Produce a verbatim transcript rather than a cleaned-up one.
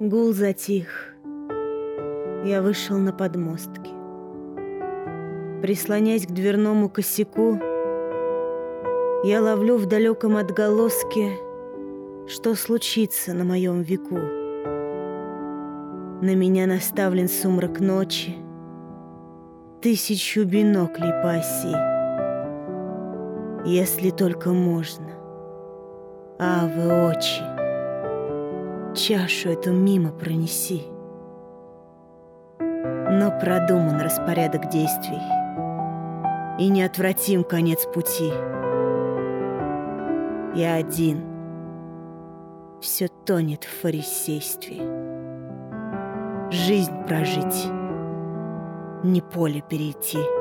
Гул затих. Я вышел на подмостки. Прислонясь к дверному косяку, я ловлю в далеком отголоске, что случится на моем веку. На меня наставлен сумрак ночи, тысячу биноклей по оси. Если только можно, Аве, очи, чашу эту мимо пронеси. Но продуман распорядок действий, и неотвратим конец пути. Я один, все тонет в фарисействе. Жизнь прожить, не поле перейти.